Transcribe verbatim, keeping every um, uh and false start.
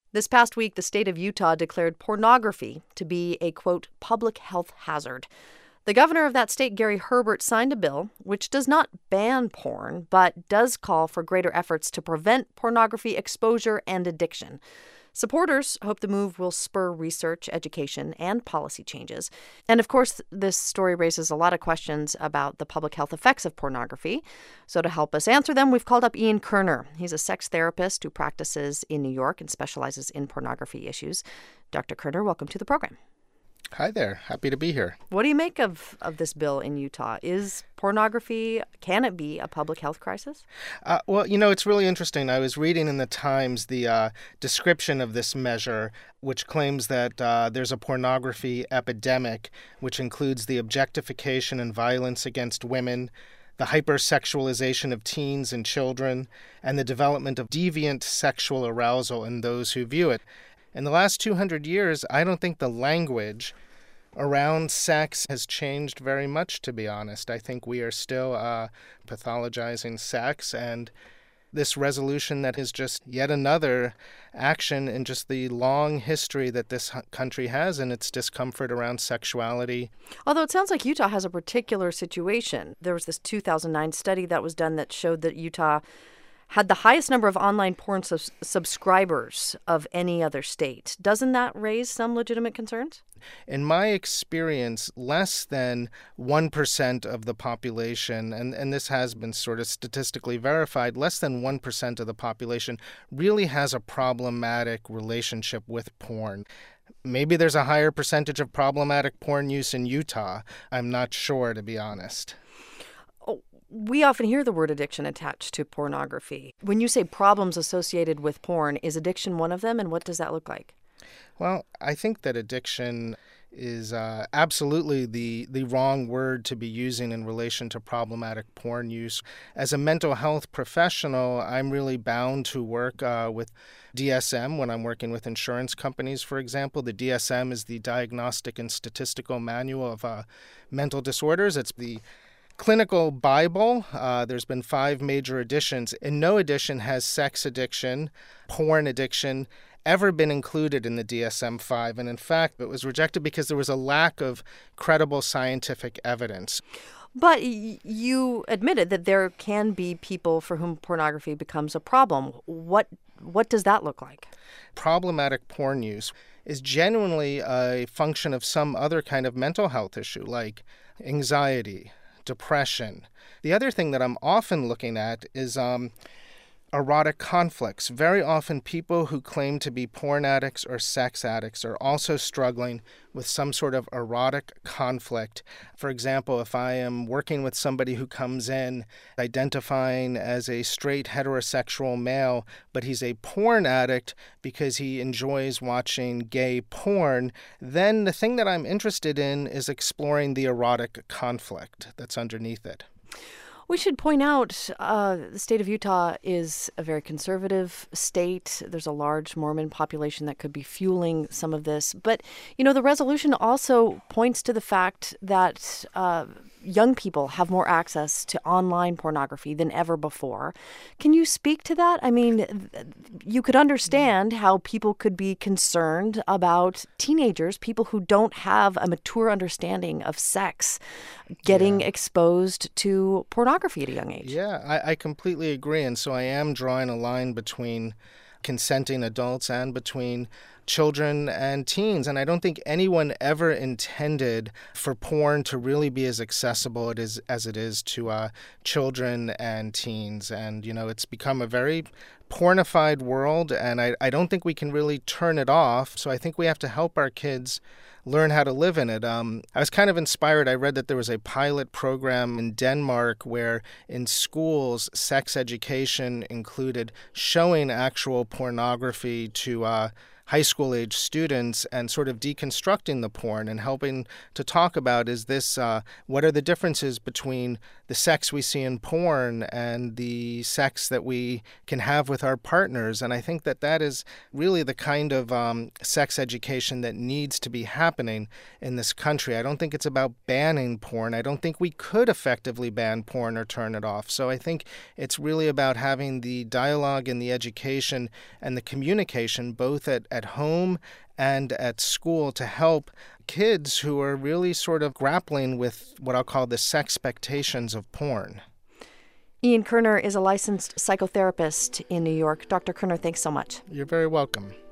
This past week, the state of Utah declared pornography to be a, quote, public health hazard. The governor of that state, Gary Herbert, signed a bill which does not ban porn, but does call for greater efforts to prevent pornography exposure and addiction. Supporters hope the move will spur research, education, and policy changes. And of course, this story raises a lot of questions about the public health effects of pornography. So to help us answer them, we've called up Ian Kerner. He's a sex therapist who practices in New York and specializes in pornography issues. Doctor Kerner, welcome to the program. Hi there. Happy to be here. What do you make of, of this bill in Utah? Is pornography, can it be a public health crisis? Uh, well, you know, it's really interesting. I was reading in the Times the uh, description of this measure, which claims that uh, there's a pornography epidemic, which includes the objectification and violence against women, the hypersexualization of teens and children, and the development of deviant sexual arousal in those who view it. In the last two hundred years, I don't think the language around sex has changed very much, to be honest. I think we are still uh, pathologizing sex, and this resolution that is just yet another action in just the long history that this country has and its discomfort around sexuality. Although it sounds like Utah has a particular situation. There was this two thousand nine study that was done that showed that Utah had the highest number of online porn subs- subscribers of any other state. Doesn't that raise some legitimate concerns? In my experience, less than one percent of the population, and, and this has been sort of statistically verified, less than one percent of the population really has a problematic relationship with porn. Maybe there's a higher percentage of problematic porn use in Utah. I'm not sure, to be honest. We often hear the word addiction attached to pornography. When you say problems associated with porn, is addiction one of them, and what does that look like? Well, I think that addiction is uh, absolutely the, the wrong word to be using in relation to problematic porn use. As a mental health professional, I'm really bound to work uh, with D S M when I'm working with insurance companies, for example. The D S M is the Diagnostic and Statistical Manual of uh, Mental Disorders. It's the clinical Bible. Uh, there's been five major editions, and no edition has sex addiction, porn addiction, ever been included in the D S M five. And in fact, it was rejected because there was a lack of credible scientific evidence. But y- you admitted that there can be people for whom pornography becomes a problem. What what does that look like? Problematic porn use is genuinely a function of some other kind of mental health issue, like anxiety, depression. The other thing that I'm often looking at is um, erotic conflicts. Very often people who claim to be porn addicts or sex addicts are also struggling with some sort of erotic conflict. For example, if I am working with somebody who comes in identifying as a straight heterosexual male, but he's a porn addict because he enjoys watching gay porn, then the thing that I'm interested in is exploring the erotic conflict that's underneath it. We should point out uh, the state of Utah is a very conservative state. There's a large Mormon population that could be fueling some of this. But, you know, the resolution also points to the fact that uh, young people have more access to online pornography than ever before. Can you speak to that? I mean, you could understand how people could be concerned about teenagers, people who don't have a mature understanding of sex, getting Yeah. exposed to pornography at a young age. Yeah, I, I completely agree. And so I am drawing a line between consenting adults and between children and teens. And I don't think anyone ever intended for porn to really be as accessible it is, as it is to uh, children and teens. And, you know, it's become a very pornified world, and I, I don't think we can really turn it off. So I think we have to help our kids learn how to live in it. Um, I was kind of inspired. I read that there was a pilot program in Denmark where in schools, sex education included showing actual pornography to uh, high school age students and sort of deconstructing the porn and helping to talk about is this, uh, what are the differences between the sex we see in porn and the sex that we can have with our partners. And I think that that is really the kind of um, sex education that needs to be happening in this country. I don't think it's about banning porn. I don't think we could effectively ban porn or turn it off. So I think it's really about having the dialogue and the education and the communication both at, at home and at school to help kids who are really sort of grappling with what I'll call the sexpectations of porn. Ian Kerner is a licensed psychotherapist in New York. Doctor Kerner, thanks so much. You're very welcome.